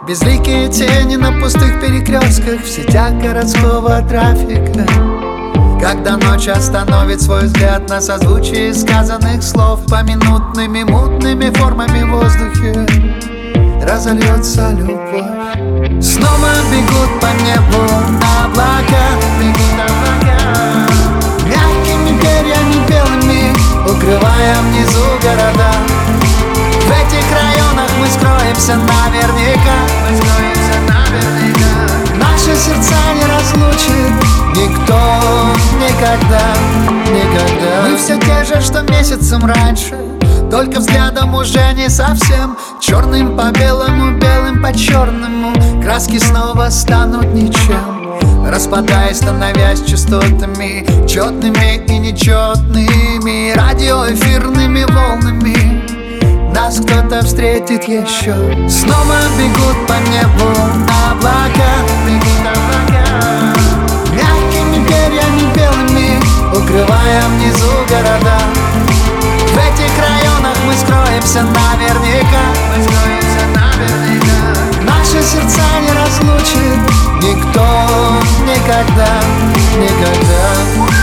Безликие тени на пустых перекрестках в сетях городского трафика. Когда ночь остановит свой взгляд на созвучии сказанных слов, поминутными мутными формами в воздухе разольется любовь. Снова бегут по небу облака, бегут облака, мягкими перьями белыми, укрывая внизу города. В этих районах мы скроемся наверняка, мы скроемся наверняка. Наши сердца не разлучит никто никогда, никогда. Мы все те же, что месяцем раньше, только взглядом уже не совсем. Черным по белому, белым по черному, краски снова станут ничем, распадаясь, становясь частотами четными и нечетными, радиоэфирными волнами. Нас кто-то встретит еще. Снова бегут по небу облака, бегут облака, мягкими перьями белыми, укрывая внизу города. В этих районах мы скроемся наверняка, мы скроемся наверняка. Наши сердца не разлучит никто никогда, никогда.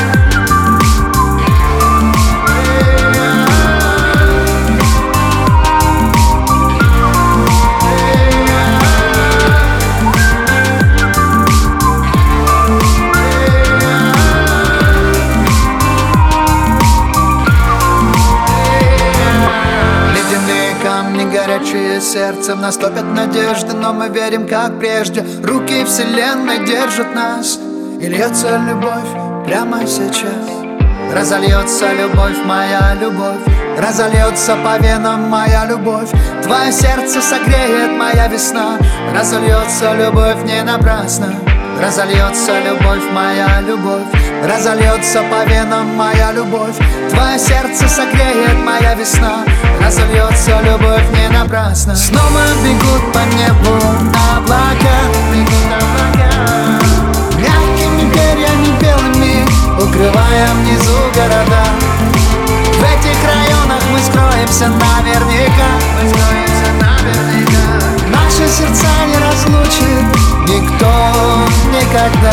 Горячее сердцем наступят надежды, но мы верим, как прежде. Руки вселенной держат нас, и льется любовь прямо сейчас. Разольется любовь, моя любовь, разольется по венам моя любовь. Твое сердце согреет моя весна, разольется любовь не напрасно. Разольется любовь, моя любовь, разольется по венам моя любовь. Твое сердце согреет моя весна, разольется любовь не напрасно. Снова бегут по небу облака, бегут облака, мягкими перьями белыми, укрывая внизу города. В этих районах мы скроемся наверняка, мы скроемся наверняка. Наши сердца не разлучит никто никогда.